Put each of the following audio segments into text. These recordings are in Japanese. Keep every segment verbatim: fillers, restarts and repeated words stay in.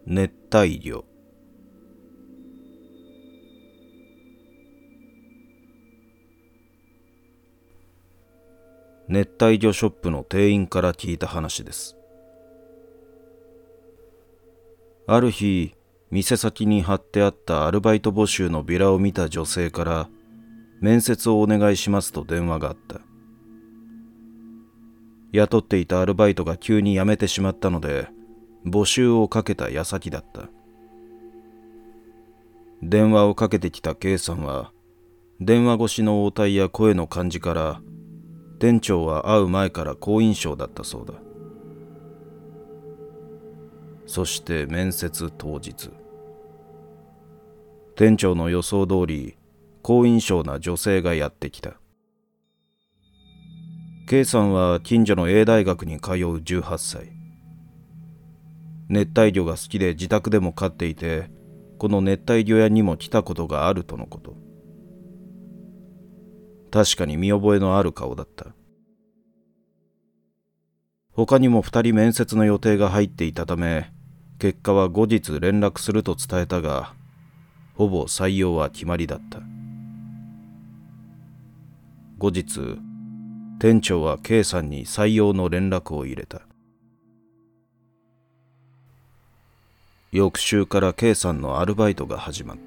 熱帯魚。熱帯魚ショップの店員から聞いた話です。ある日、店先に貼ってあったアルバイト募集のビラを見た女性から面接をお願いしますと電話があった。雇っていたアルバイトが急に辞めてしまったので募集をかけた矢先だった。電話をかけてきた K さんは電話越しの応対や声の感じから店長は会う前から好印象だったそうだ。そして面接当日、店長の予想通り好印象な女性がやってきた。 K さんは近所の A 大学に通うじゅうはっさい。熱帯魚が好きで自宅でも飼っていて、この熱帯魚屋にも来たことがあるとのこと。確かに見覚えのある顔だった。他にも二人面接の予定が入っていたため、結果は後日連絡すると伝えたが、ほぼ採用は決まりだった。後日、店長は K さんに採用の連絡を入れた。翌週から K さんのアルバイトが始まった。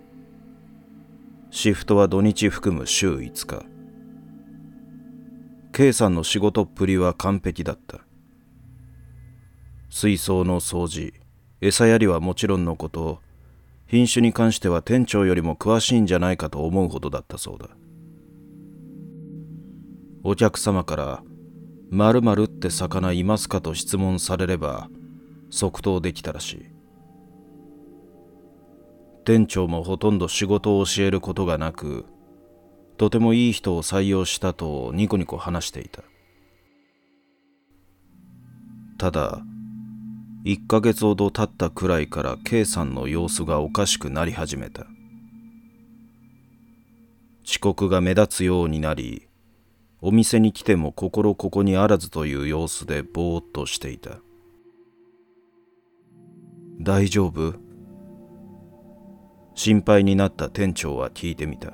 シフトは土日含む週いつか。K さんの仕事っぷりは完璧だった。水槽の掃除、餌やりはもちろんのこと、品種に関しては店長よりも詳しいんじゃないかと思うほどだったそうだ。お客様から〇〇って魚いますかと質問されれば即答できたらしい。店長もほとんど仕事を教えることがなく、とてもいい人を採用したとニコニコ話していた。ただ、いっかげつほど経ったくらいから K さんの様子がおかしくなり始めた。遅刻が目立つようになり、お店に来ても心ここにあらずという様子でぼーっとしていた。大丈夫？心配になった店長は聞いてみた。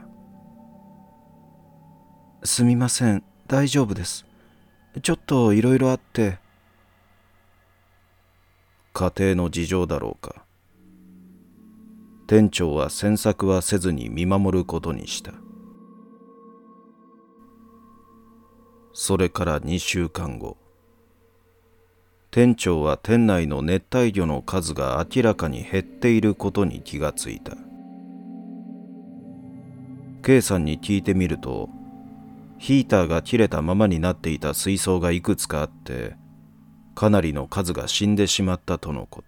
すみません、大丈夫です。ちょっといろいろあって。家庭の事情だろうか。店長は詮索はせずに見守ることにした。それからにしゅうかんご、店長は店内の熱帯魚の数が明らかに減っていることに気がついた。K さんに聞いてみると、ヒーターが切れたままになっていた水槽がいくつかあって、かなりの数が死んでしまったとのこと。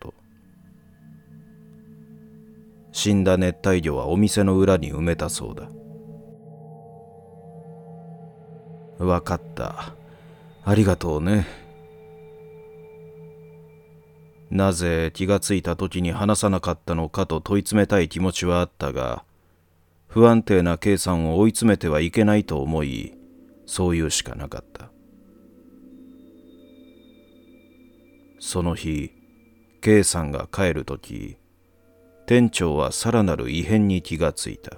死んだ熱帯魚はお店の裏に埋めたそうだ。わかった。ありがとうね。なぜ気がついた時に話さなかったのかと問い詰めたい気持ちはあったが、不安定な K さんを追い詰めてはいけないと思い、そう言うしかなかった。その日、K さんが帰るとき、店長はさらなる異変に気がついた。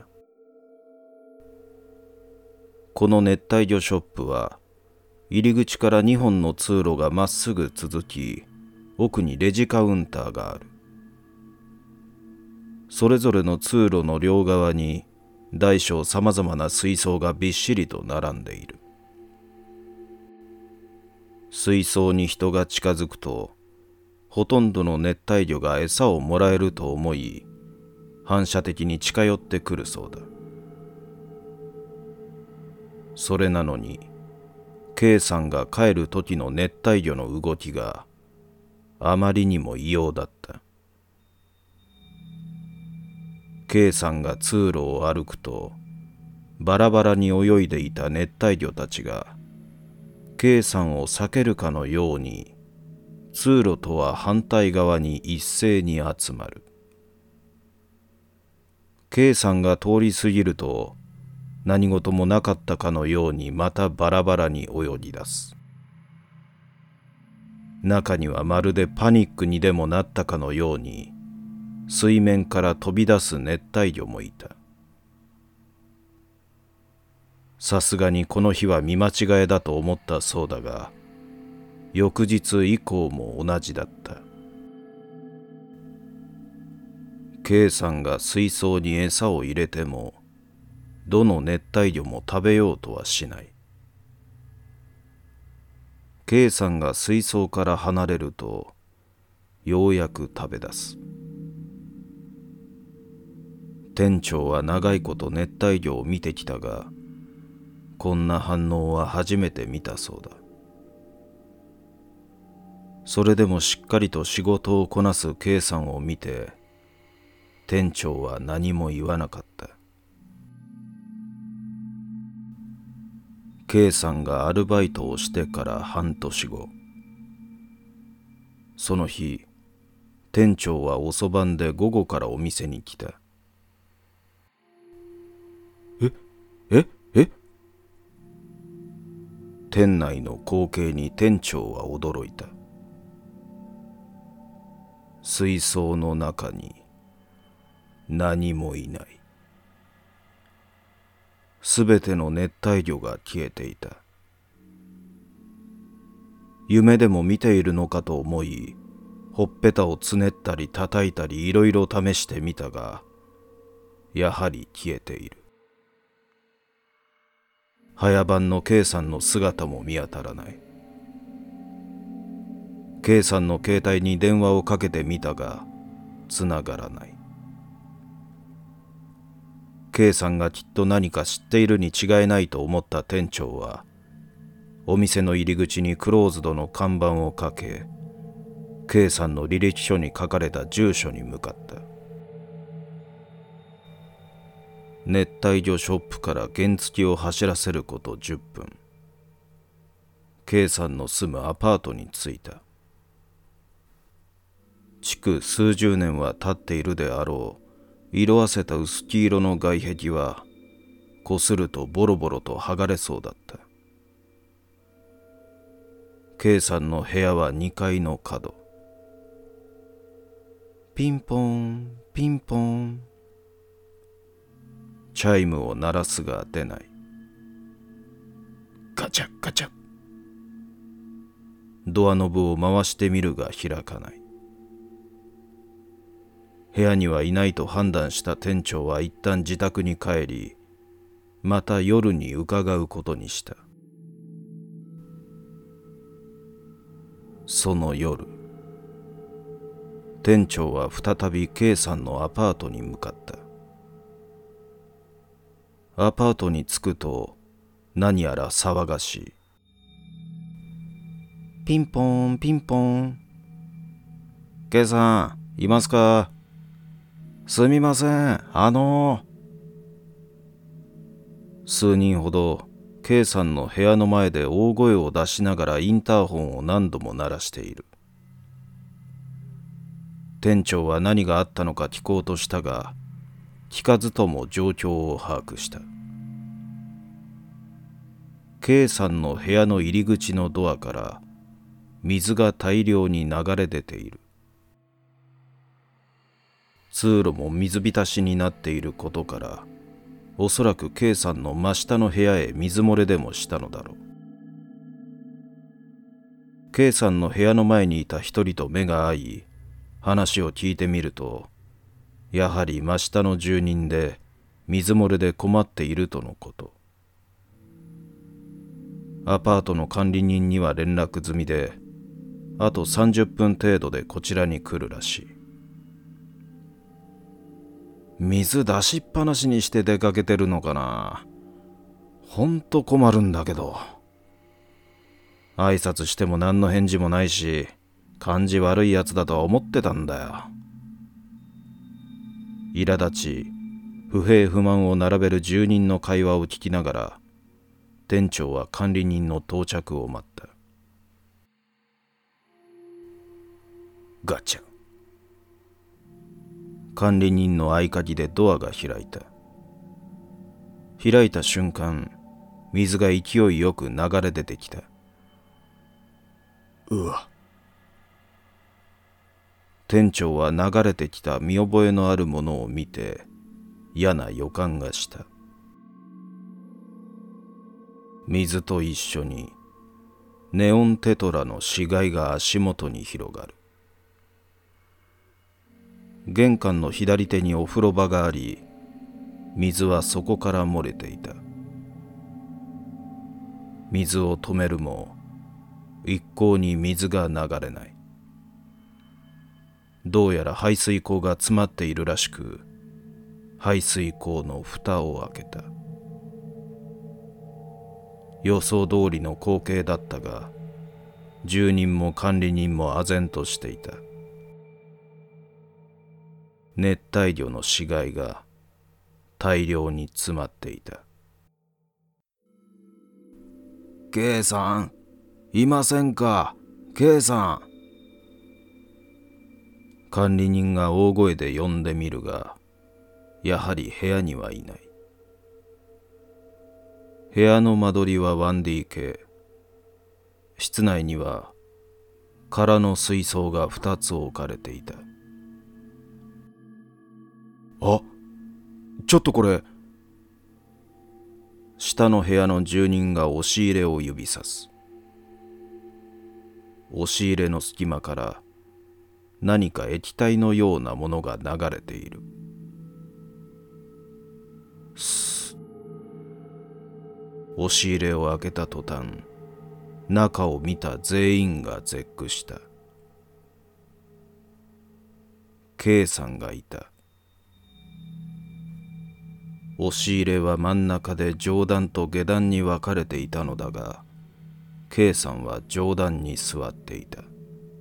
この熱帯魚ショップは、入り口からにほんの通路がまっすぐ続き、奥にレジカウンターがある。それぞれの通路の両側に、大小さまざまな水槽がびっしりと並んでいる。水槽に人が近づくと、ほとんどの熱帯魚が餌をもらえると思い、反射的に近寄ってくるそうだ。それなのに、K さんが帰る時の熱帯魚の動きがあまりにも異様だった。K さんが通路を歩くと、バラバラに泳いでいた熱帯魚たちが K さんを避けるかのように通路とは反対側に一斉に集まる。K さんが通り過ぎると、何事もなかったかのようにまたバラバラに泳ぎ出す。 中にはまるでパニックにでもなったかのように水面から飛び出す熱帯魚もいた。さすがにこの日は見間違えだと思ったそうだが、翌日以降も同じだった。K さんが水槽に餌を入れても、どの熱帯魚も食べようとはしない。K さんが水槽から離れると、ようやく食べ出す。店長は長いこと熱帯魚を見てきたが、こんな反応は初めて見たそうだ。それでもしっかりと仕事をこなす K さんを見て、店長は何も言わなかった。K さんがアルバイトをしてから半年後、その日、店長は遅番で午後からお店に来た。え、え、え店内の光景に店長は驚いた。水槽の中に何もいない。すべての熱帯魚が消えていた。夢でも見ているのかと思い、ほっぺたをつねったり叩いたりいろいろ試してみたが、やはり消えている。早番の K さんの姿も見当たらない。K さんの携帯に電話をかけてみたが、つながらない。K さんがきっと何か知っているに違いないと思った店長は、お店の入り口にクローズドの看板をかけ、K さんの履歴書に書かれた住所に向かった。熱帯魚ショップから原付を走らせることじゅっぷん。K さんの住むアパートに着いた。築数十年は経っているであろう色あせた薄黄色の外壁はこするとボロボロと剥がれそうだった。K さんの部屋はにかいの角。ピンポンピンポン。チャイムを鳴らすが出ない。ガチャガチャ。ドアノブを回してみるが開かない。部屋にはいないと判断した店長は一旦自宅に帰り、また夜に伺うことにした。その夜、店長は再び K さんのアパートに向かった。アパートに着くと何やら騒がしい。ピンポンピンポン。K さんいますか？すみません、あの数人ほど K さんの部屋の前で大声を出しながらインターホンを何度も鳴らしている。店長は何があったのか聞こうとしたが、聞かずとも状況を把握した。K さんの部屋の入り口のドアから水が大量に流れ出ている。通路も水浸しになっていることから、おそらく K さんの真下の部屋へ水漏れでもしたのだろう。K さんの部屋の前にいた一人と目が合い、話を聞いてみると、やはり真下の住人で水漏れで困っているとのこと。アパートの管理人には連絡済みで、あとさんじゅっぷん程度でこちらに来るらしい。水出しっぱなしにして出かけてるのかな。ほんと困るんだけど。挨拶しても何の返事もないし、感じ悪いやつだとは思ってたんだよ。苛立ち、不平不満を並べる住人の会話を聞きながら、店長は管理人の到着を待った。ガチャ。管理人の合鍵でドアが開いた。開いた瞬間、水が勢いよく流れ出てきた。 うわ、 店長は流れてきた見覚えのあるものを見て嫌な予感がした。水と一緒にネオンテトラの死骸が足元に広がる。玄関の左手にお風呂場があり、水はそこから漏れていた。水を止めるも一向に水が流れない。どうやら排水口が詰まっているらしく、排水口の蓋を開けた。予想通りの光景だったが、住人も管理人も唖然としていた。熱帯魚の死骸が大量に詰まっていた。K さん、いませんか、K さん。管理人が大声で呼んでみるが、やはり部屋にはいない。部屋の間取りは ワンディーケー。室内には空の水槽がふたつ置かれていた。あ、ちょっとこれ。下の部屋の住人が押し入れを指さす。押し入れの隙間から何か液体のようなものが流れている。スッ。押し入れを開けた途端、中を見た全員が絶句した。K さんがいた。押し入れは真ん中で上段と下段に分かれていたのだが、K さんは上段に座っていた。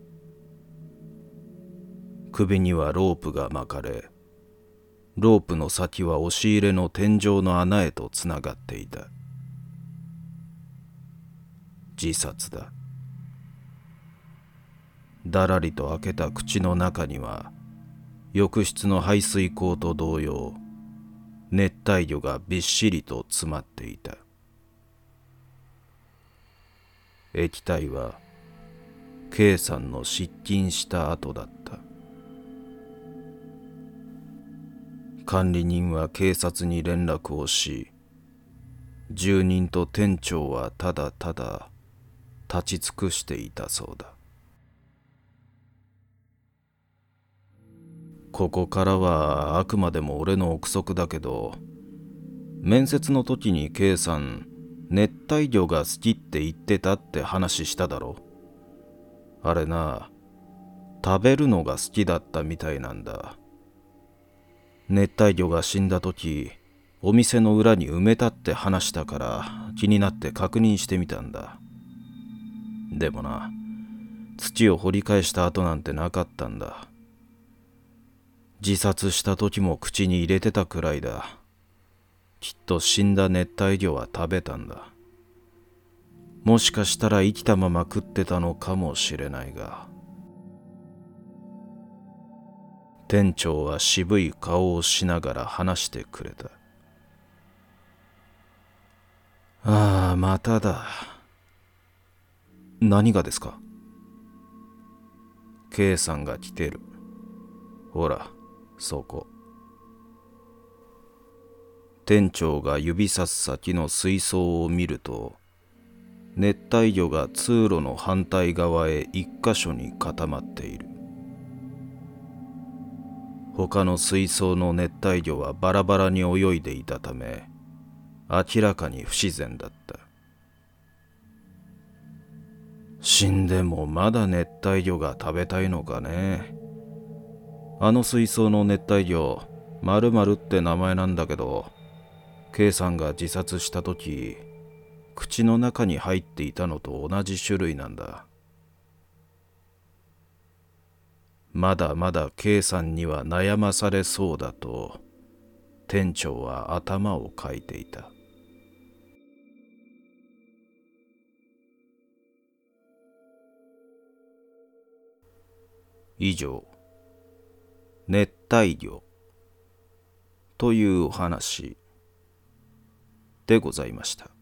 首にはロープが巻かれ、ロープの先は押し入れの天井の穴へとつながっていた。自殺だ。だらりと開けた口の中には、浴室の排水口と同様、熱帯魚がびっしりと詰まっていた。液体は K さんの失禁した後だった。管理人は警察に連絡をし、住人と店長はただただ立ち尽くしていたそうだ。ここからはあくまでも俺の憶測だけど、面接の時に K さん、熱帯魚が好きって言ってたって話しただろ。あれな、食べるのが好きだったみたいなんだ。熱帯魚が死んだ時、お店の裏に埋めたって話したから気になって確認してみたんだ。でもな、土を掘り返した跡なんてなかったんだ。自殺した時も口に入れてたくらいだ。きっと死んだ熱帯魚は食べたんだ。もしかしたら生きたまま食ってたのかもしれないが。店長は渋い顔をしながら話してくれた。ああ、まただ。何がですか？ K さんが来てる。ほら、そこ。店長が指さす先の水槽を見ると、熱帯魚が通路の反対側へ一箇所に固まっている。他の水槽の熱帯魚はバラバラに泳いでいたため、明らかに不自然だった。死んでもまだ熱帯魚が食べたいのかね。あの水槽の熱帯魚、〇〇って名前なんだけど、K さんが自殺した時、口の中に入っていたのと同じ種類なんだ。まだまだ K さんには悩まされそうだと、店長は頭をかいていた。以上、熱帯魚というお話でございました。